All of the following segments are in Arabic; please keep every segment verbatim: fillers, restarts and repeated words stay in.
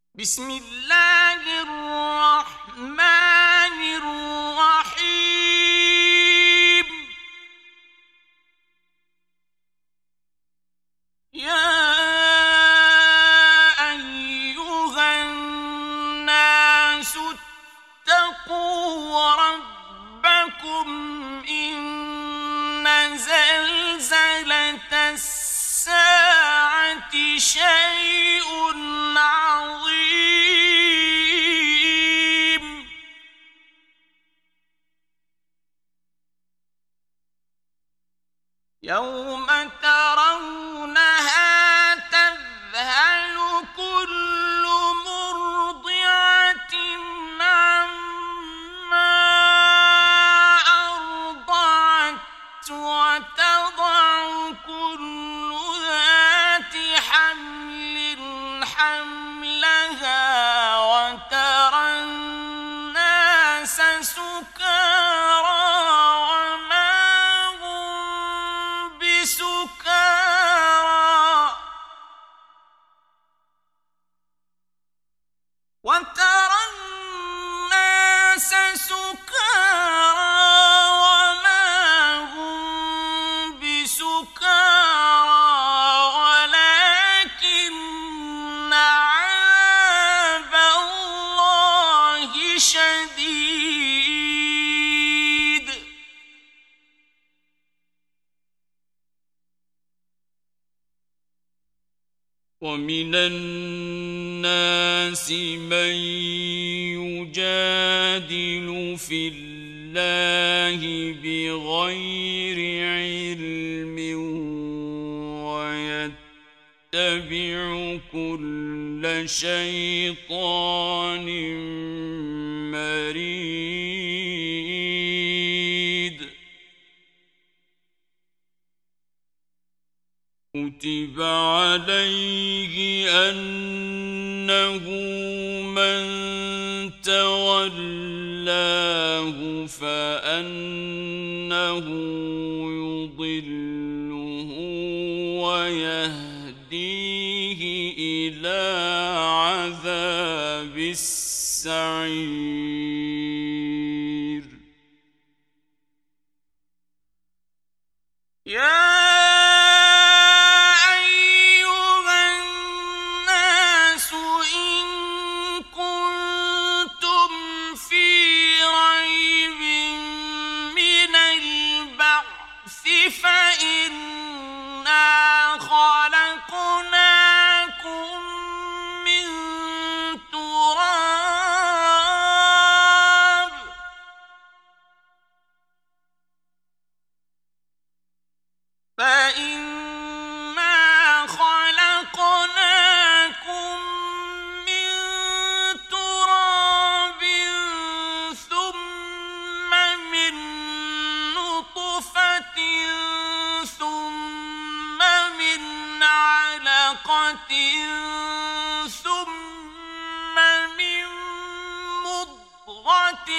بسم الله الرحمن الرحيم. يا أيها الناس اتقوا ربكم إن زلزلة الساعة شيء عظيم. يوم ترونها تذهل كل مرضعة عما أرضعت وتضع كل ذات حمل حملها وترى الناس سكارى وما هم بسكارى وترى الناس سكارى وما هم بسكارى ولكن عذاب الله شديد. ومن الناس من يجادل في الله بغير علم ويتبع كل شيطان مريد. كتب عليه أنه من تولاه فأنه يضله ويهديه إلى عذاب السعير. يا فإنا خلقناكم من تراب فإنا خلقناكم من تراب ثم من نطفة ثم من علقة ثم من مضغة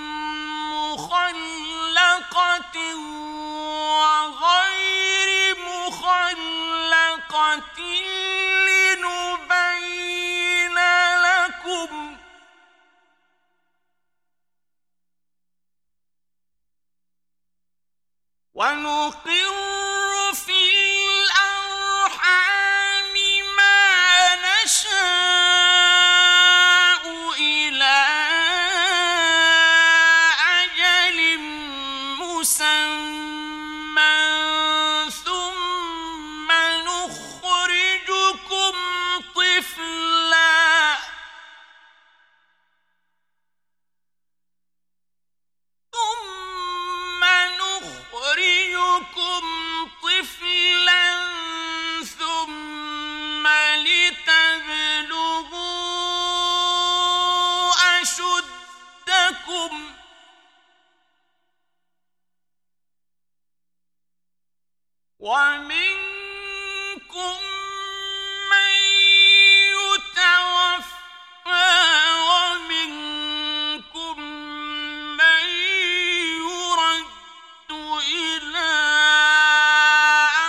مخلقة وغير مخلقة لنبين لكم ونقر في الأرحام ما نشاء إلى أجل مسمى ثم نخرجكم طفلا ثم نخرجكم طفلا ثم لتبلغوا أشدكم ومنكم من يتوفى ومنكم من يرد إلى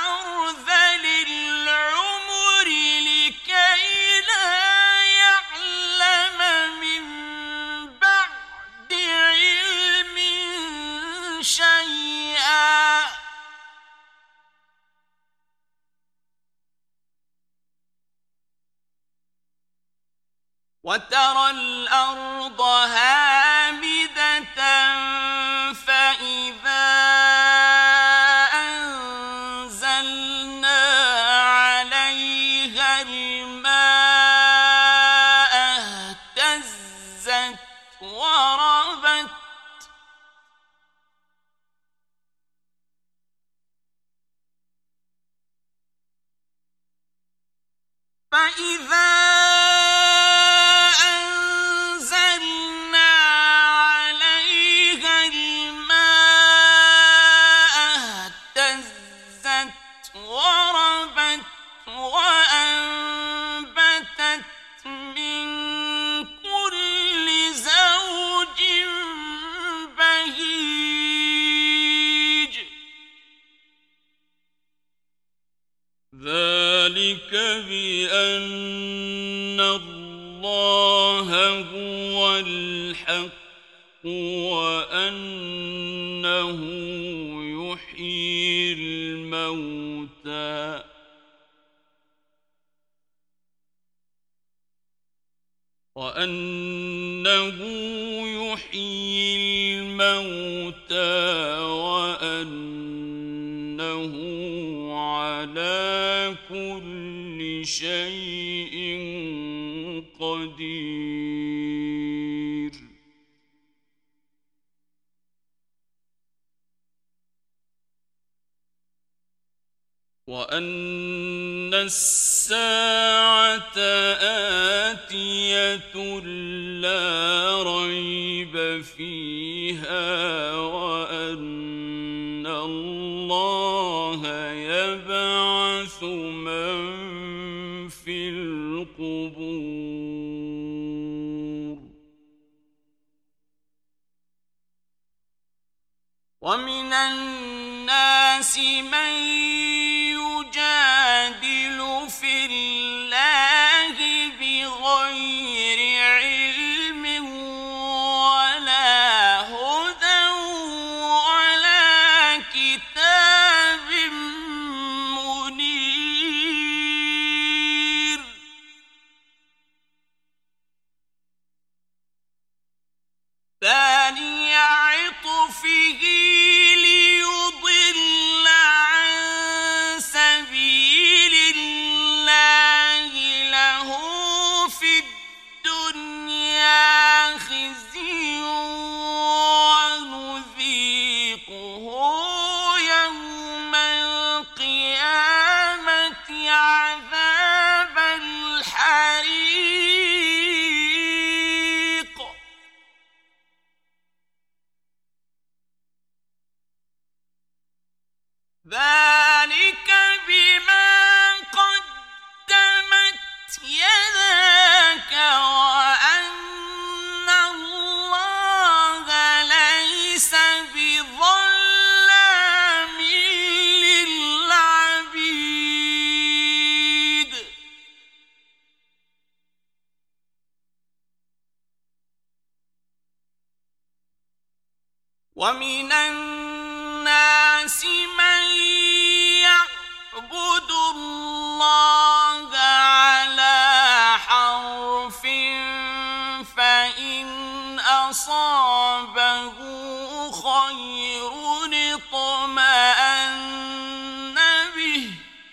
أرذل العمر لكي لا يعلم وترى الأرض هامدة فإذا أنزلنا عليها الماء اهتزت وربت فإذا أنزلنا عليها الماء اهتزت وربت وأنبتت من كل زوج بهيج ذلك بأن الله هو الحق وأنه يحيي الموتى وأنه يحيي الموتى وأنه على كل شيء قدير وأن الساعة آتية لا ريب فيها وأن الله يبعث من في القبور ومن الناس من يجادل في الله بغير علم ولا هدى ولا كتاب منير ثاني عطفه ليضل عن سبيل الله له في الدنيا خزي ونذيقه يوم القيامة عذاب الحريق ذلك بما قدمت يداك وأن الله ليس بظلام للعبيد ومن الناس من يعبد الله على حرف فإن أصابه خير اطمأن به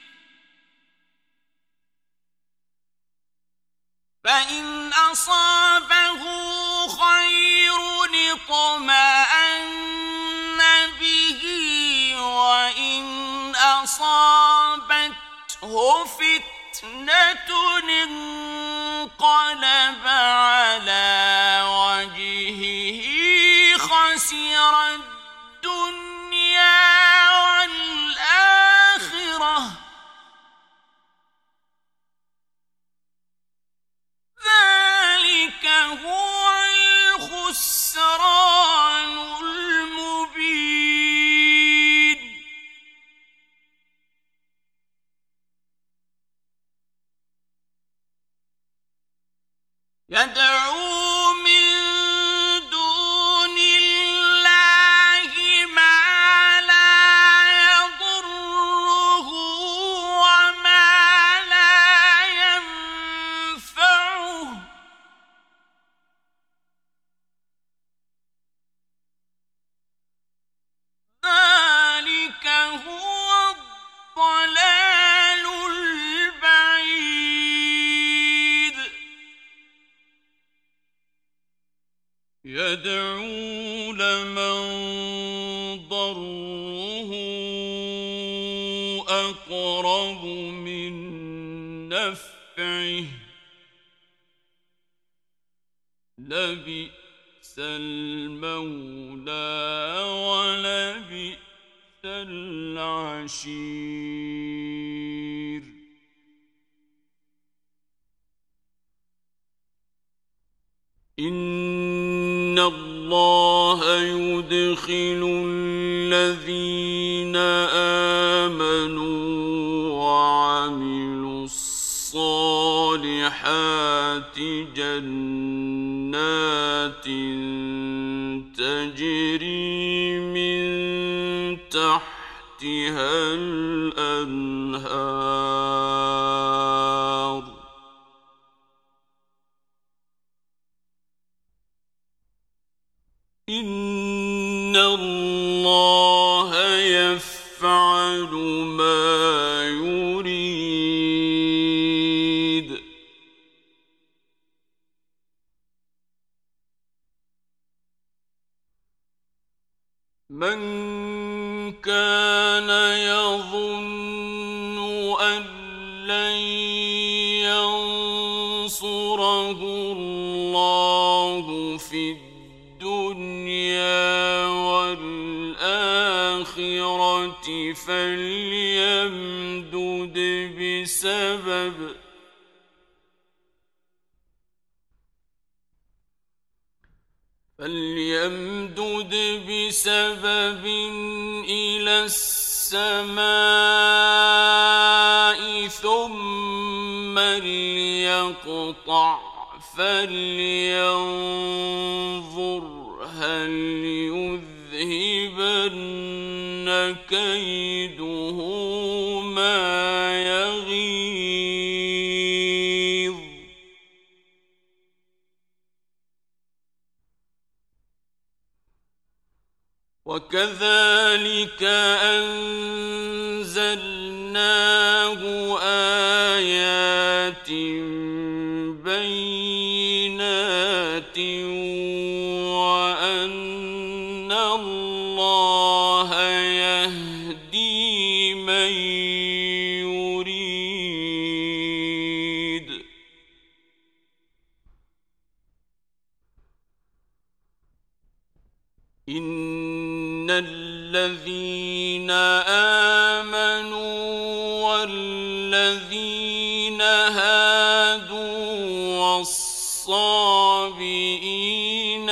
فإن أصابه خير اطمأن به وإن أصابته فتنة انقلب على وجهه خسر الدنيا والآخرة ذلك هو الخسران المبين يدعو من دون الله ما لا يضره وما لا ينفعه يدعو لمن ضره أقرب من نفعه لبئس المولى ولبئس العشير إن الله يدخل الذين آمنوا وعملوا الصالحات جنات تجري من تحتها الأنهار إن الله يفعل ما يريد من كان يظن أن لن ينصره الله في الدنيا والآخرة فليمدد بسبب فليمدد بسبب إلى السماء ثم ليقطع فلينظر هل يذهبن كيده ما يغيظ وكذلك أنزلناه آيات بينات وأن الله يهدي من يريد إن الذين آمنوا والذين هادوا والصابئين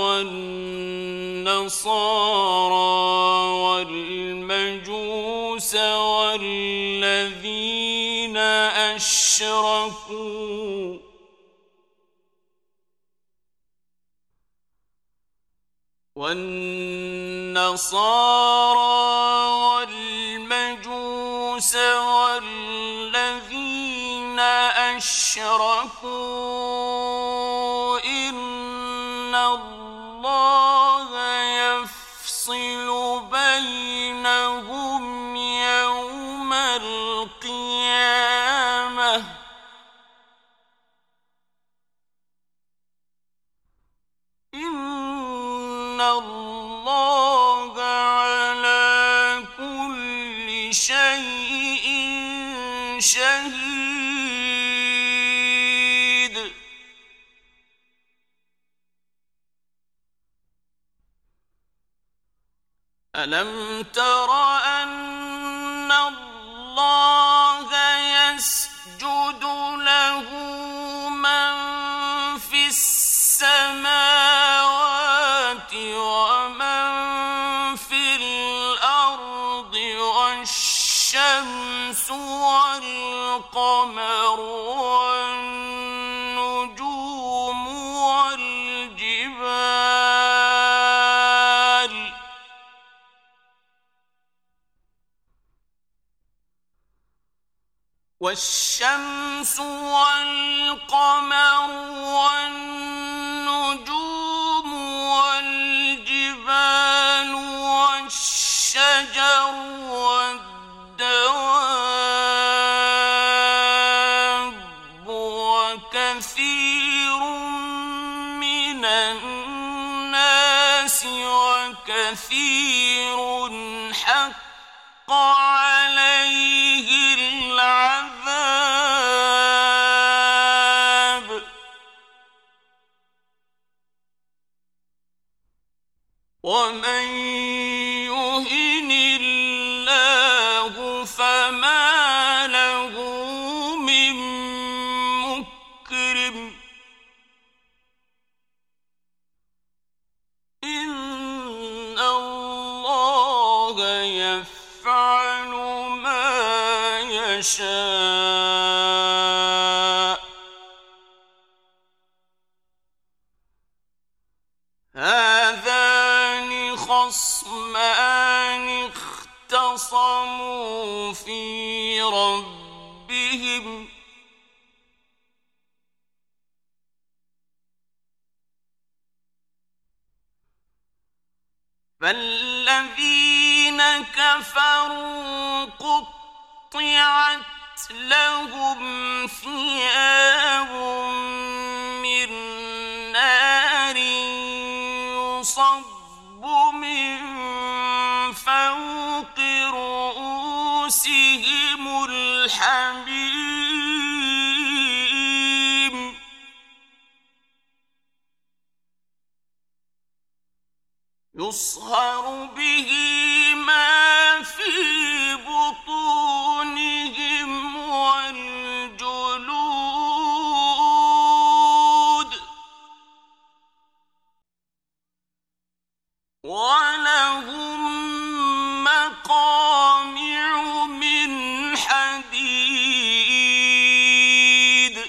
والنصارى والمجوس والذين أشركوا والنصارى والمجوس والذين أشركوا إن الله يفصل بينهم يوم القيامة إن الله على كل شيء شهيد ألم تر أن الله يسجد له من في السماوات ومن في الأرض والشمس والقمر والنجوم والجبال والشمس والقمر والنجوم والجبال والشجر والدواب وكثير من الناس الناس وكثير حق عليه العذاب ومن يهن الله فما له من مكرم إن الله يفعل ما يشاء هذان خصمان اختصموا في ربهم فالذين كفروا قطعت لهم ثياب من نار يصب من فوق رؤوسهم الحميم يصهر به ما في بطونهم والجلود ولهم مقامع من حديد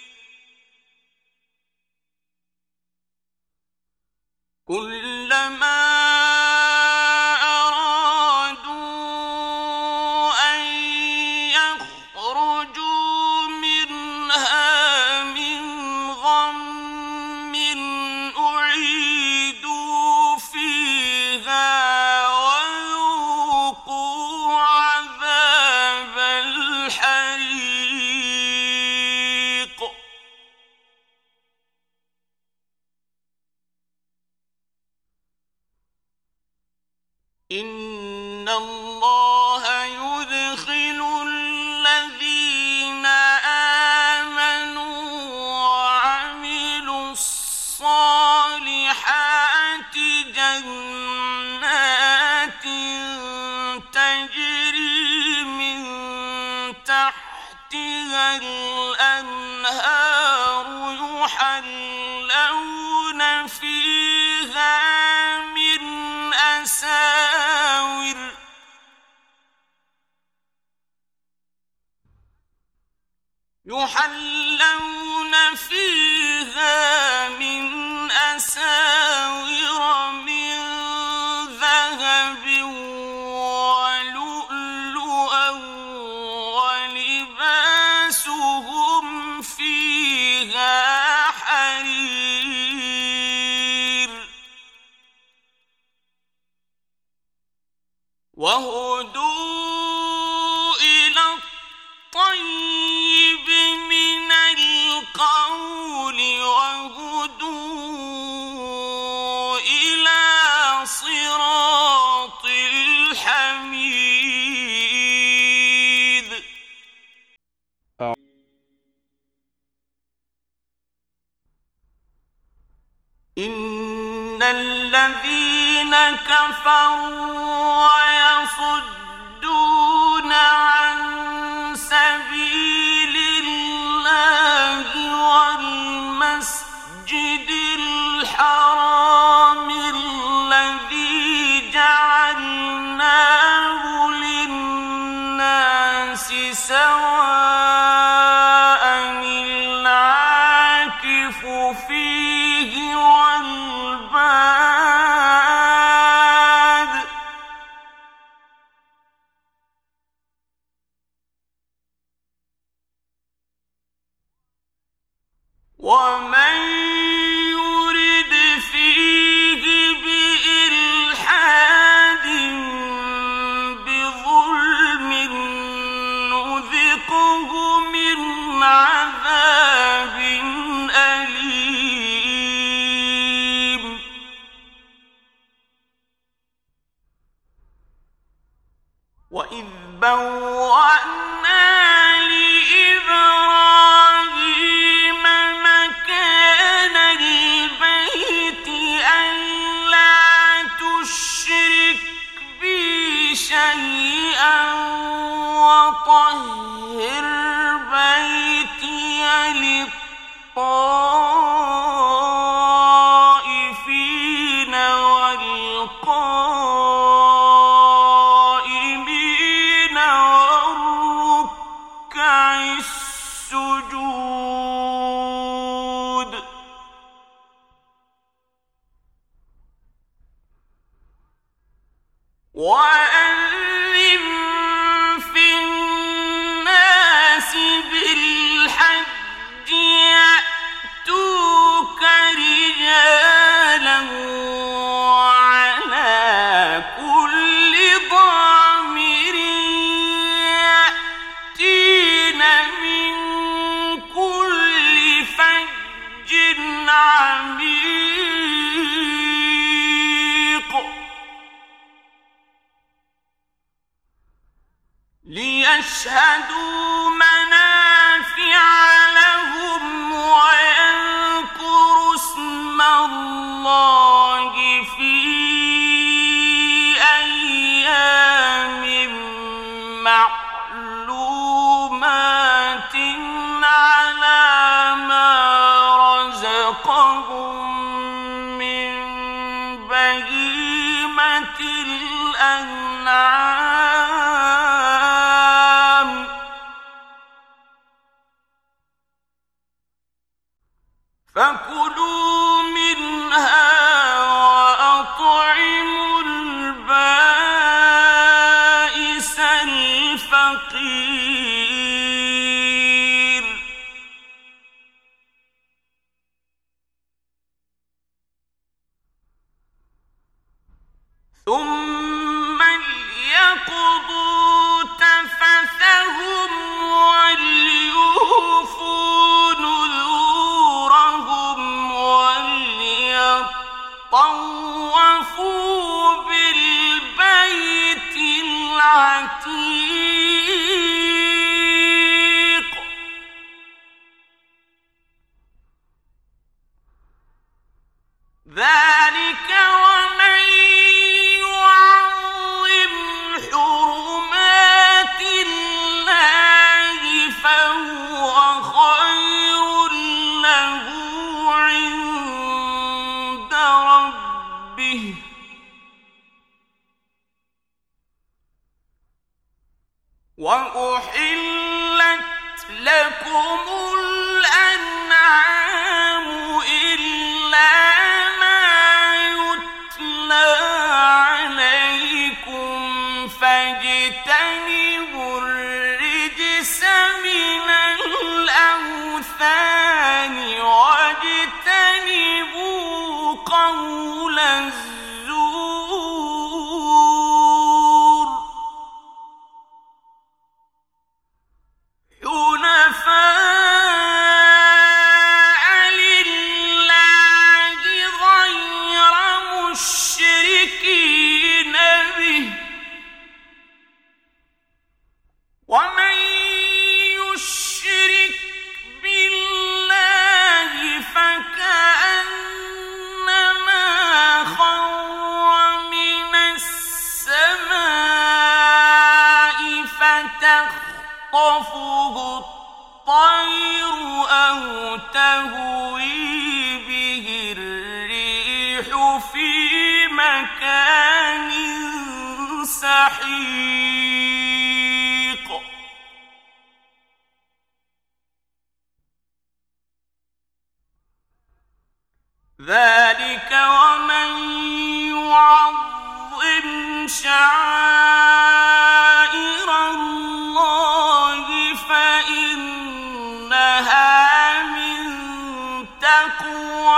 كلما إن الله يدخل الذين آمنوا وعملوا الصالحات جنات تجري من تحتها الأنهار يحلون فيها من أساور يحلون فيها من أساور من ذهب ولؤلؤا ولباسهم فيها حرير وهدوا إلى الطيب من القول وهدوا إلى صراط الحميد إن الذين كفروا ويصدون عن سبيل الله والمسجد الحرام الذي جعلناه للناس سواء العاكف فيه والباد ومن يرد فيه بإلحاد بظلم نذقه من عذاب أليم بوأنا لإبراهيم مكان البيت ألا تشرك بي شيئا وطهر بيتي للطائفين والقائمين والركع السجود وأذن في الناس بالحج يأتوك رجالا وعلى كل ضامر يأتين من كل فج عميق ليشهدوا منافع لهم ويذكروا اسم الله في أيام معلومات على ما رزقهم من بهيمة الأنعام فكلوا منها وأطعموا البائس الفقير ثم ليقضوا تفثهم وليوفوا نذورهم وليطوفوا بالبيت العتيق ذلك ومن يعظم حرمات الله فهو خير له عند ربه وأحلت لكم الأنعام إلا ما يتلى عليكم فاجتنبوا الرجس من الأوثان واجتنبوا قول الزور حنفاء لله غير مشركين به ومن يشرك بالله فكأنما خر من السماء فتخطفه الطير أو تهوي به الريح في مكان سحيق ذلك ومن يعظم شعائر الله فإنها من تقوى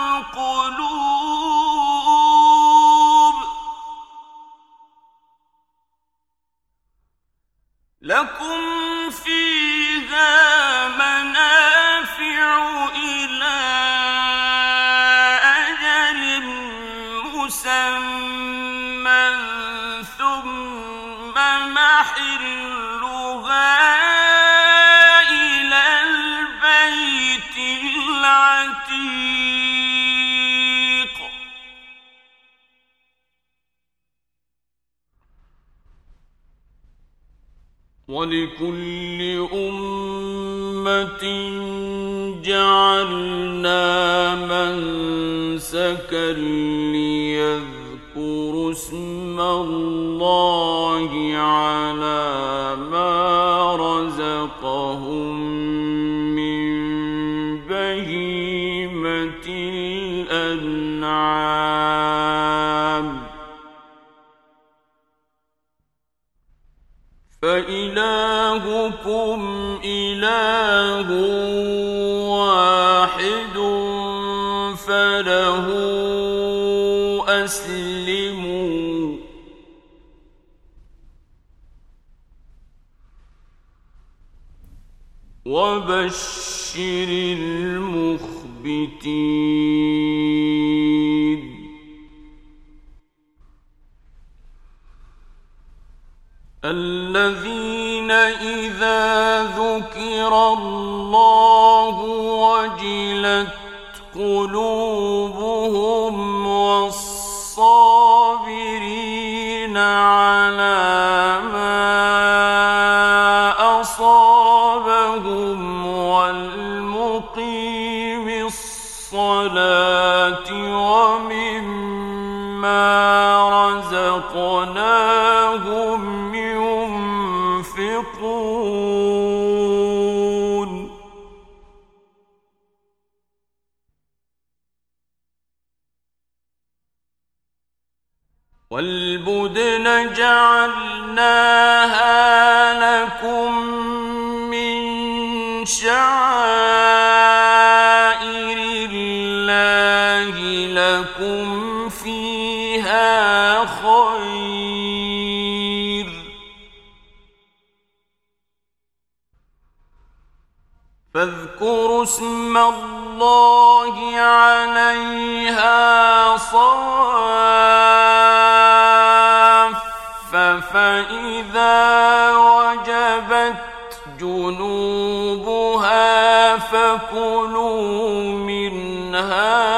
القلوب لكم فيها منافع إلى أجل مسمى ثم مع محلها إلى البيت العتيق ولكل أمة جعلنا منسكا ليذكروا اسم الله على ما رزقهم من بهيمة الأنعام فإلهكم إله واحد فله أسلموا وبشر المخبتين الذين إذا ذكر الله وجلت قلوبهم والصابرين على ما أصابهم والمقيم الصلاة ومما رزقناهم ينفقون والبدن جعلناها لكم من شعائر الله لكم فيها خير فاذكروا اسم الله عليها صواف فإذا وجبت جنوبها فكلوا منها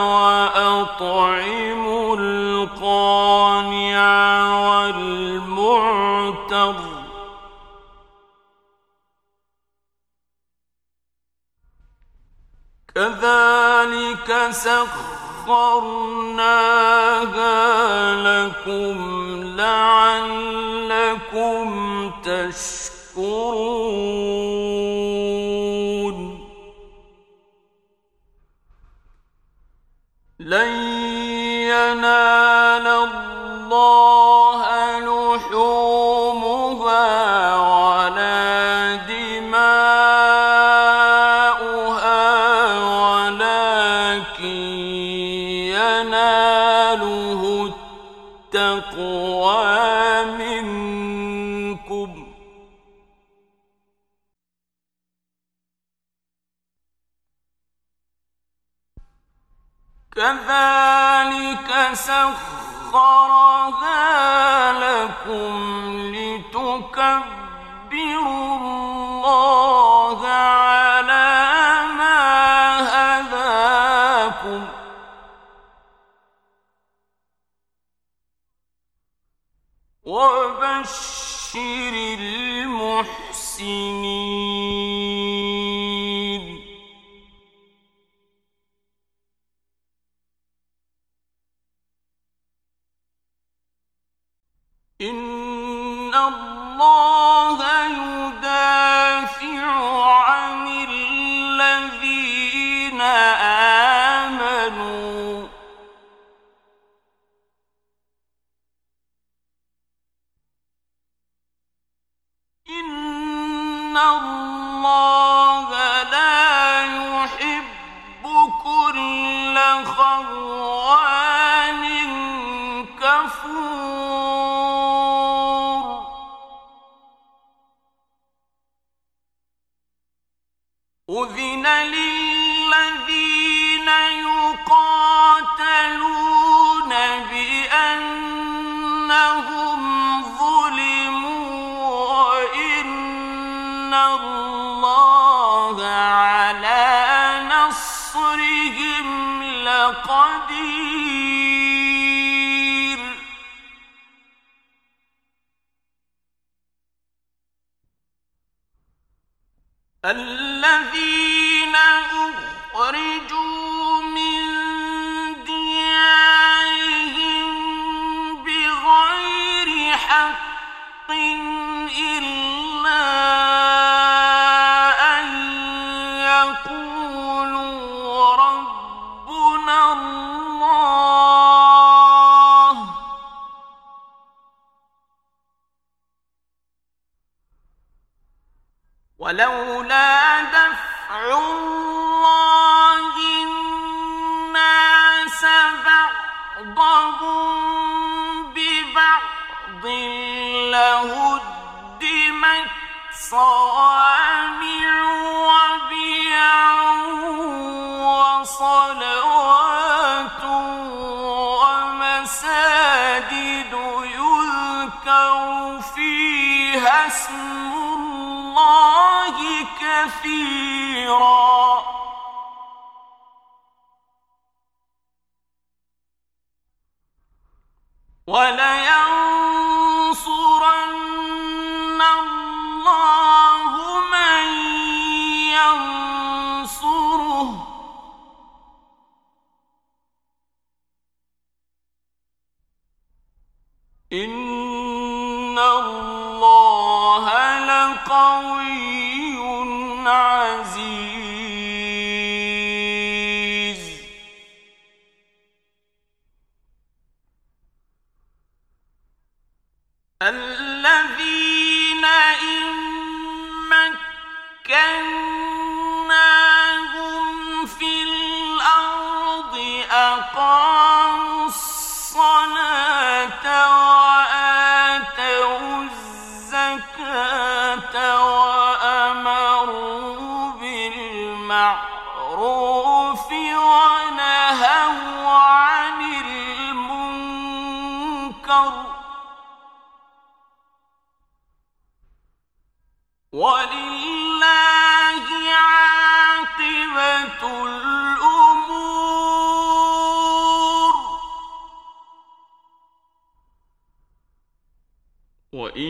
وأطعموا القانع والمعتر كذلك سخرناها لكم لعلكم تشكرون لن ينال الله لحومها ولا دماؤها ولكن يناله التقوى منكم كذلك سخرها لكم لتكبروا الله على ما هداكم وبشر المحسنين إن الله يدافع عن الذين آمنوا إن الله لا يحب كل خوان كفور أذن للذين يقاتلون بأنهم ظلموا بهم لقدير الذين أخرجوا من ديارهم بغير حق إلا أن يقولوا ربنا الله ولولا دفع الله الناس بعضهم ببعض لهدمت صوامع وبيع وصلوات ومساجد يذكر فيها اسم الله كثيرا ولينصرن الله من ينصره إن الله لقوي عزيز الذين إن مكناهم في الأرض أقاموا الصلاة وآتوا الزكاة وأمروا بالمعروف ونهوا عن المنكر ولله عاقبة الأمور وإن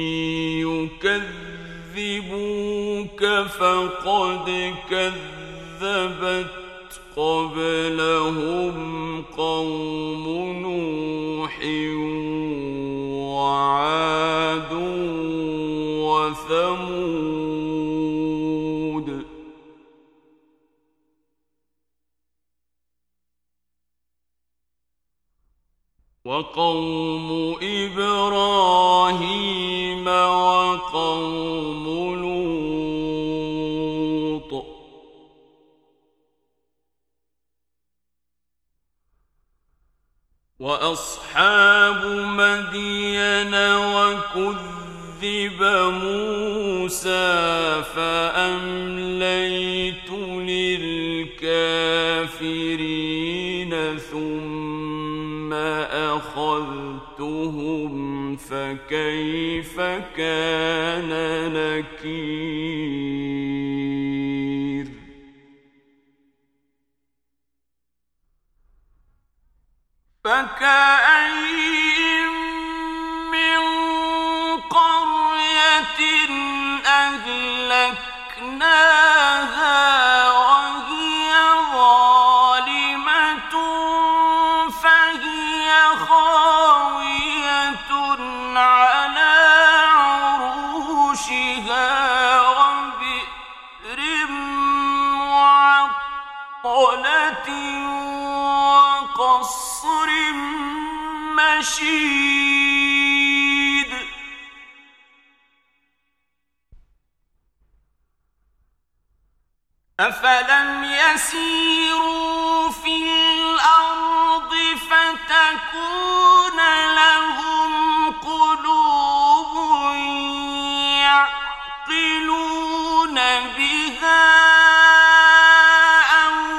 يكذبوك فقد كذبت قبلهم قوم نوح وعاد وثمود وقوم إبراهيم وقوم لوط وأصحاب مدين وكذب موسى فأمليت للكافرين ثم أخذتهم فكيف كان نكير فكأين من قرية أهلكناها وهي ظالمة فهي خاوية على عروشها وبئر معطلة وقصر مشيد أفلم يسيروا في الأرض فتكون لهم قلوب يعقلون بها أو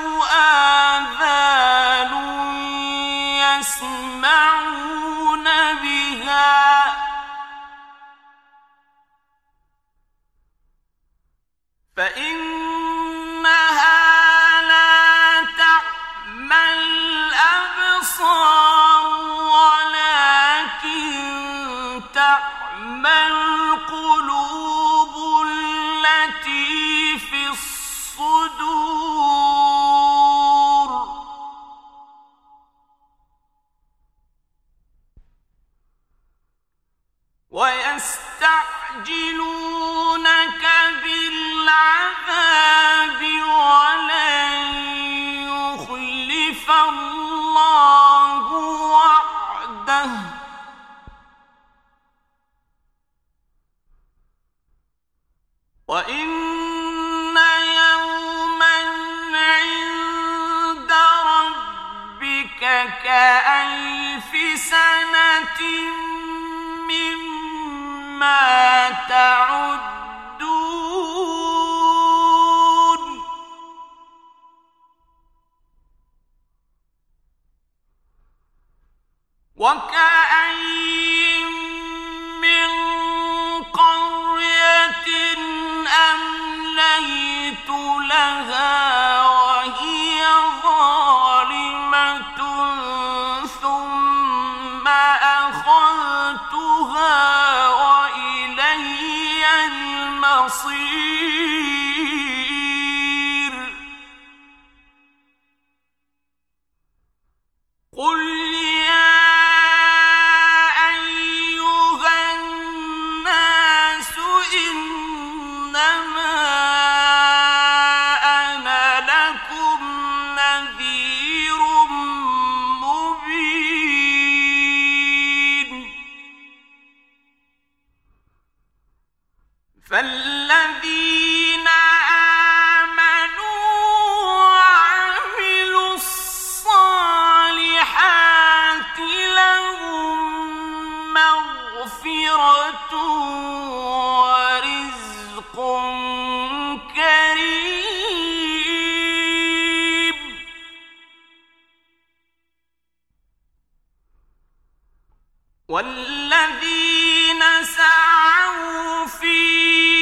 آذان يسمعون بها فإنها لا تعمل الله وعده وإن يوما عند ربك كألف سنة مما تعدون وكأين من قرية أمليت لها وهي ظالمة ثم أخذتها وإلي المصير قل يا فالذين آمنوا وعملوا الصالحات لهم مغفرة ورزق كريم والذين سعوا في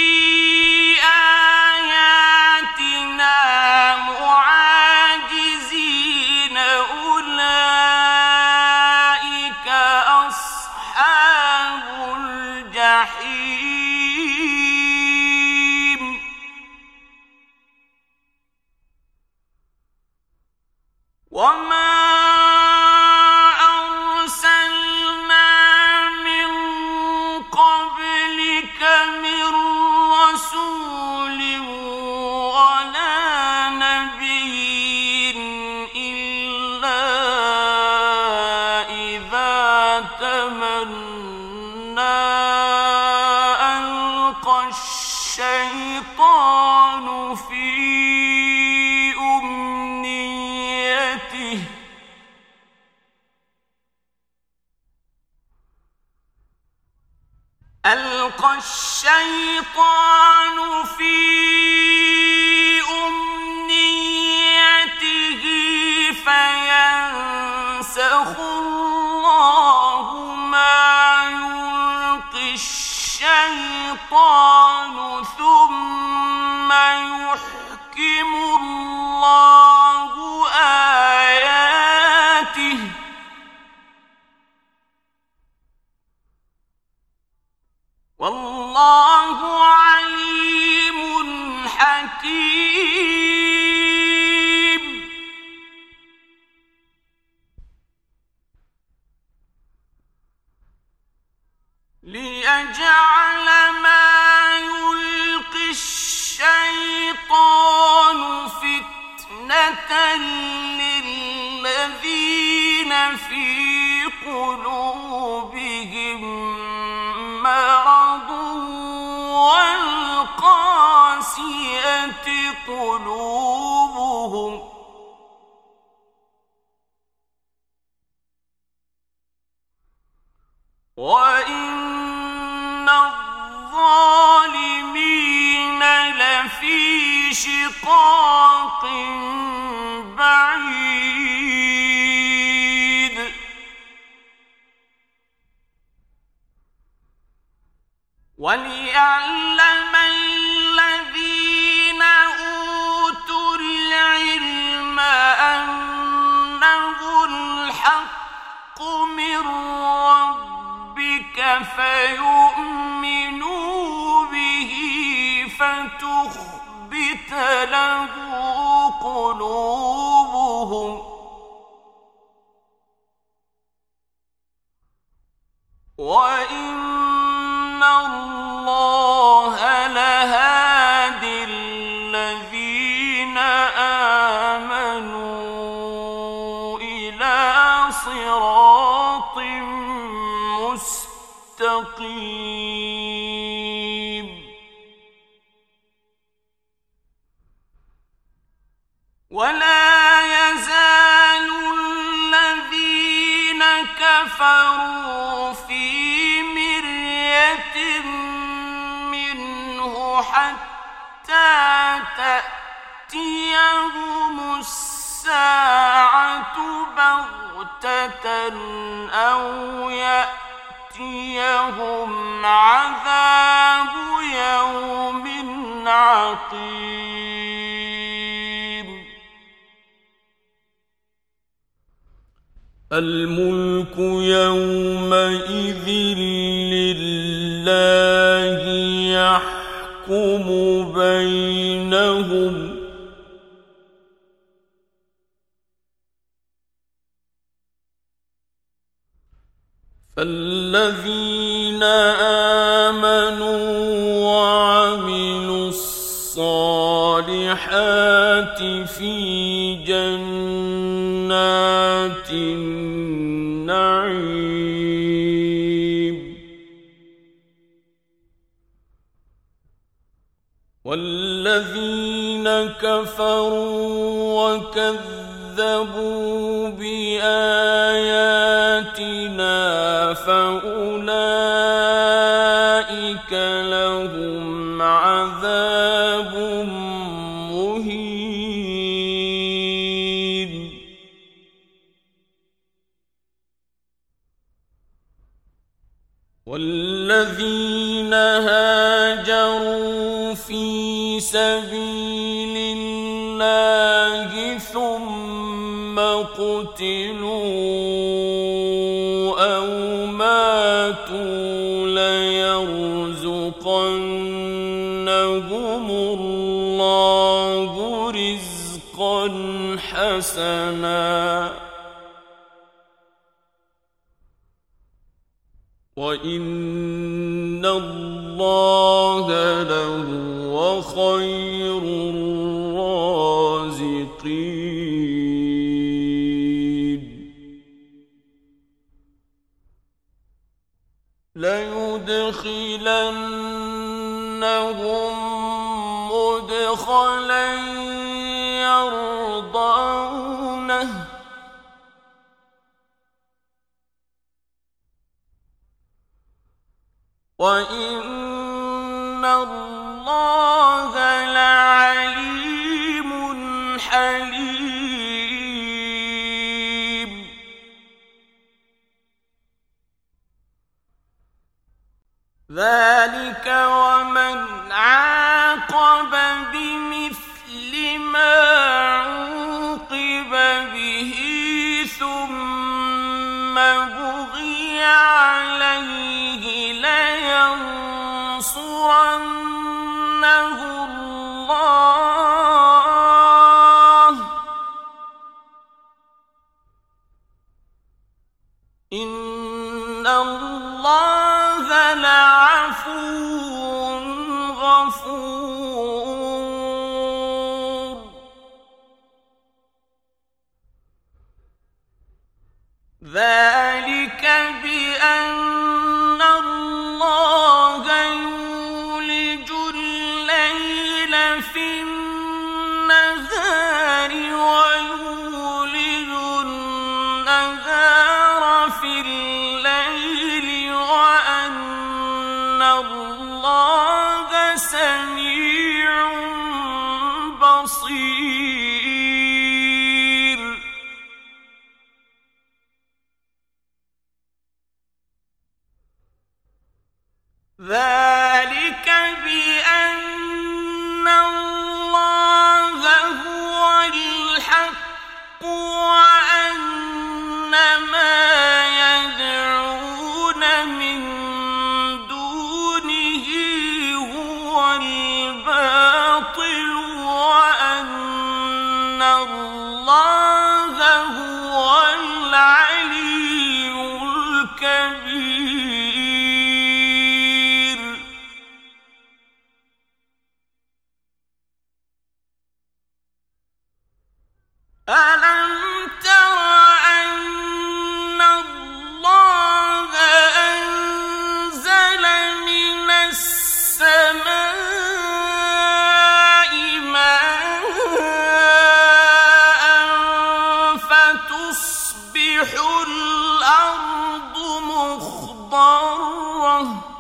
وما أرسلنا من قبلك من رسول ولا نبي إلا إذا تمنى ألقى الشيطان في ألقى الشيطان في أمنيته فينسخ الله ما يلقي الشيطان ثم يحكم الله آياته والله عليم حكيم ليجعل ما يلقي الشيطان فتنة للذين في قلوبهم مرض والقاسية قلوبهم وإن الظالمين لفي شقاق بعيد وليعلم الذين أوتوا العلم أنه الحق من ربك فيؤمنوا به فتخبت له قلوبهم وإن الله لهادي الذين آمنوا مستقيم ولا يزال الذين كفروا في مرية منه حتى تأتيهم الساعة بغتة أو يأتيهم عذاب يوم عقيم الملك يومئذ لله يحكم بينهم فالذين آمنوا وعملوا الصالحات في جنات النعيم والذين كفروا وكذبوا بآياتنا فأولئك لهم عذاب مهين والذين هاجروا في سبيل الله ثم قتلوا أو ماتوا ليرزقنهم الله رزقا حسنا وإن الله لهو خير الرازقين ليدخلنهم مدخلا يرضونه وإن الله لعليم حليم ذلك ومن عاقب بمثل ما عوقب به ثم بغي عليه لينصرنه الله إن الله لعفو غفور ذلك بأن الله يولج الليل في النهار ويولج النهار في الليل وأن الله سميع بصير وتسيح الأرض مخضرة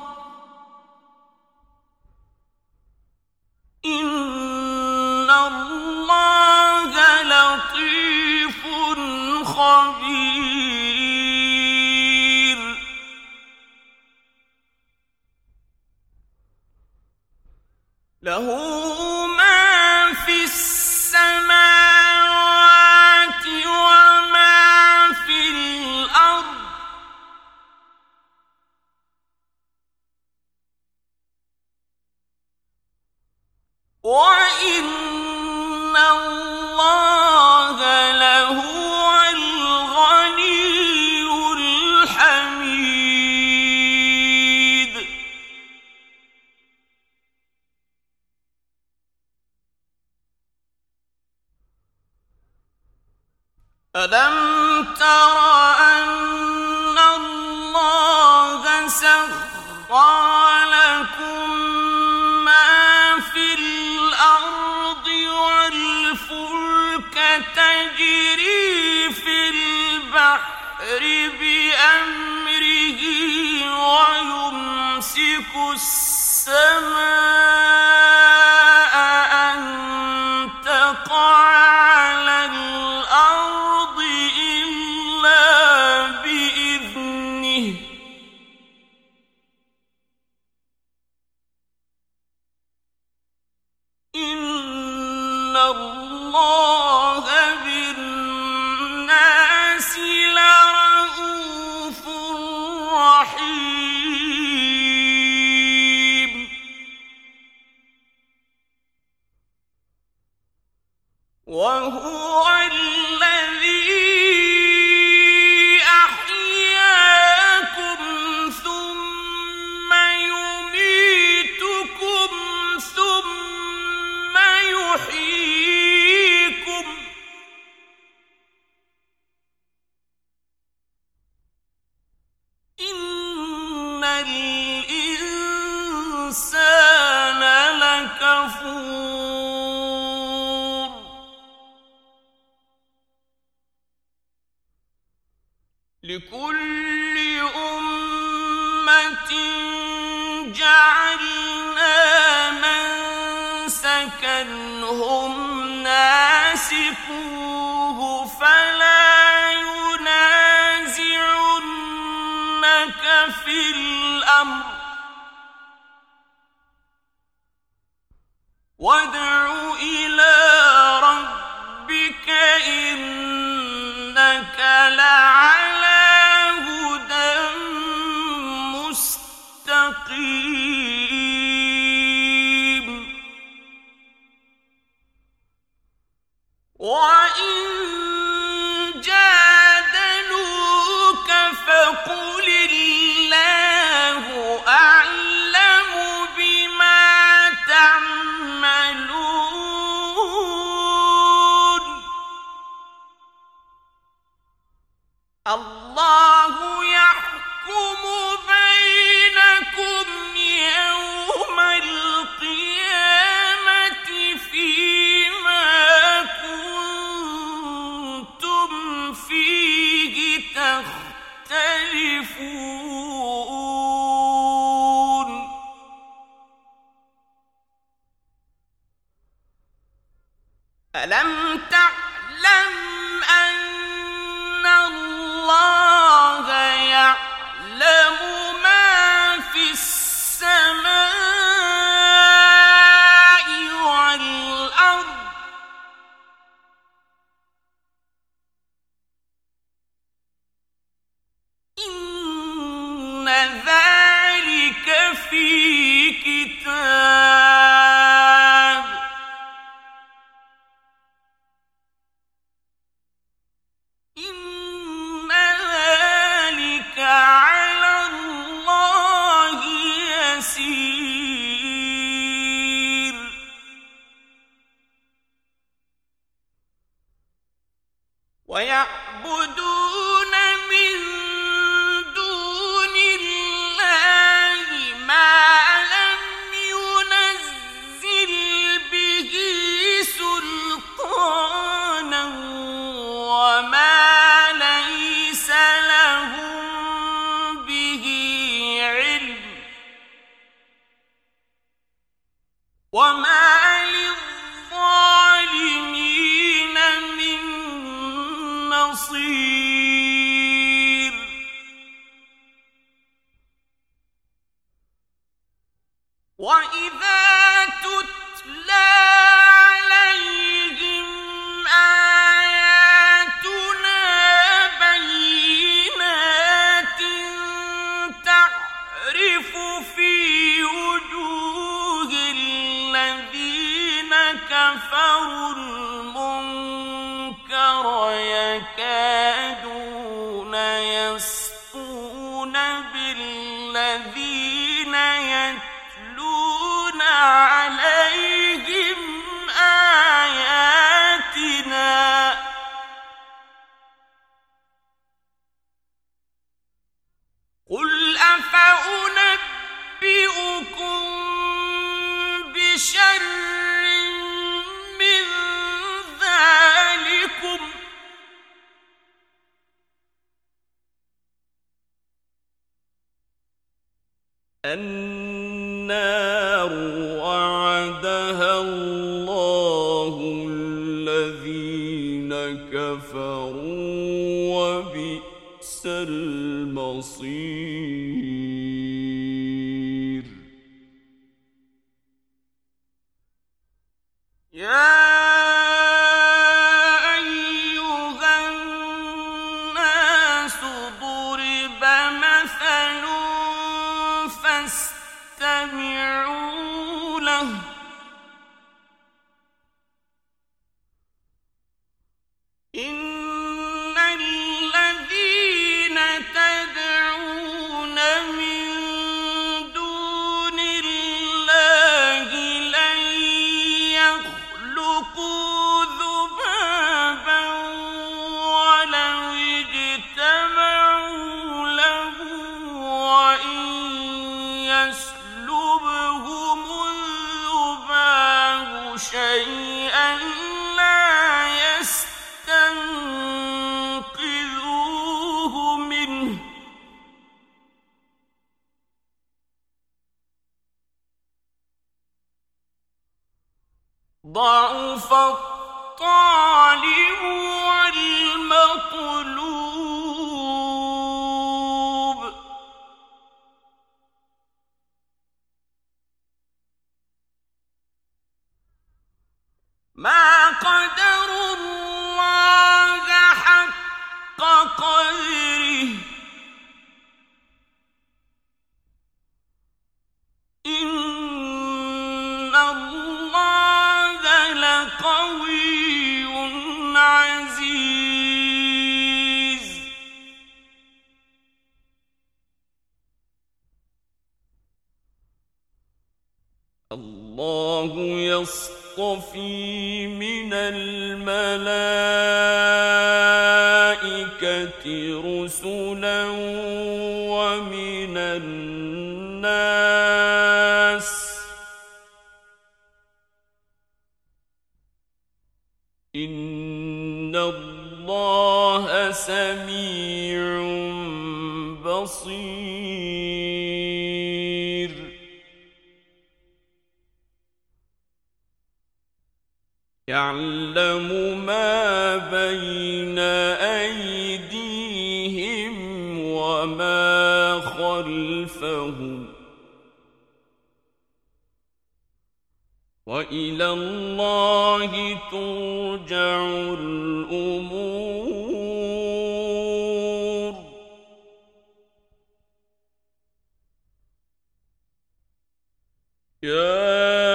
إن الله لطيف خبير له ما في السماوات وما في الأرض وإن الله لهو الغني الحميد ألم تر أن الله سخر لكم ما في الأرض والفلك تجري في البحر بأمره ويمسك السماء أن تقع على الأرض إلا بإذنه إن الله بالناس لرءوف رحيم وهو الذي أحياكم ثم يميتكم ثم يحييكم إن الإنسان لكفور لكل أمة جعلنا منسكا هم ناسكوه فلا ينازعنك في الأمر وادع إلى ربك إنك لعلى هدى مستقيم وإن جادلوك فقل الله أعلم بما تعملون الله يحكم بينكم يوم القيامة فيما كنتم فيه تختلفون ألم تعلم أن الله يعلم ما في السماء والأرض إن ذلك في كتاب إن ذلك على الله يسير ويعبدون من دون الله ما لم ينزل به سلطانا وما ليس بصير وإذا تتلى عليهم آياتنا بينات تعرف في وجوه الذين كفروا المنكر يكادون يسطون بالذين يتلون عليهم آياتنا قل أفأنبئكم بشر من ذلكم النار وعدها الله الذين كفروا وبئس المصير يا أيها الناس ضرب مثل فاستمعوا له إن الذين تدعون من دون الله لن يخلقوا ذبابا ولو اجتمعوا له وإن يسلبهم الذباب شيئا لا يستنقذوه منه ضعف الطالب والمطلوب ما قدروا الله حق قدره إن الله لقوي عزيز الله يصطفي من الملائكة رسلا ومن الناس إن الله سميع بصير يعلم ما بين أيديهم وما خلفهم وإلى الله ترجع الأمور يا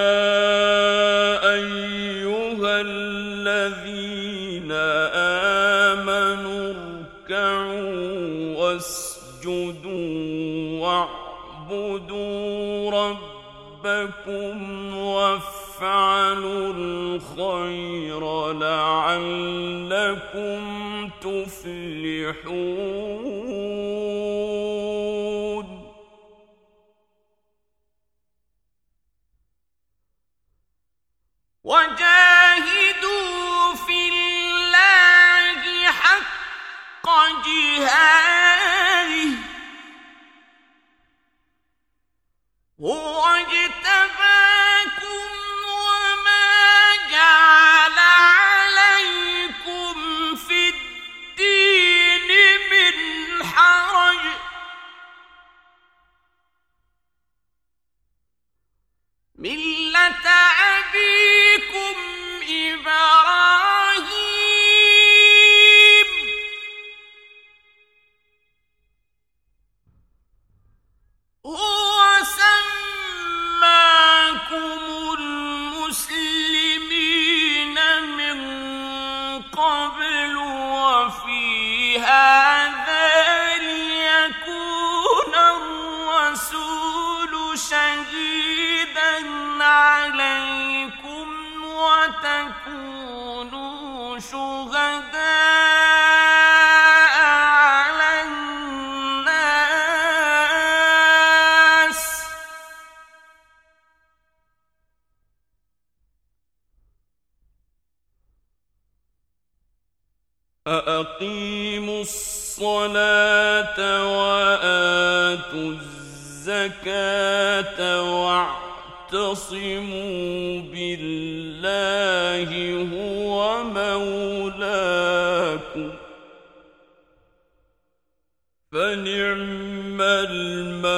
أيها الذين آمنوا اركعوا واسجدوا واعبدوا ربكم وافعلوا الخير لعلكم تفلحون وجاهدوا في الله حق جهاده هو اجتباكم وما جعل عليكم في الدين وأقيموا الصلاة وآتوا الزكاة واعتصموا بالله هو مولاكم فنعم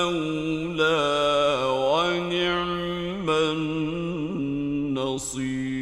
المولى ونعم النصير.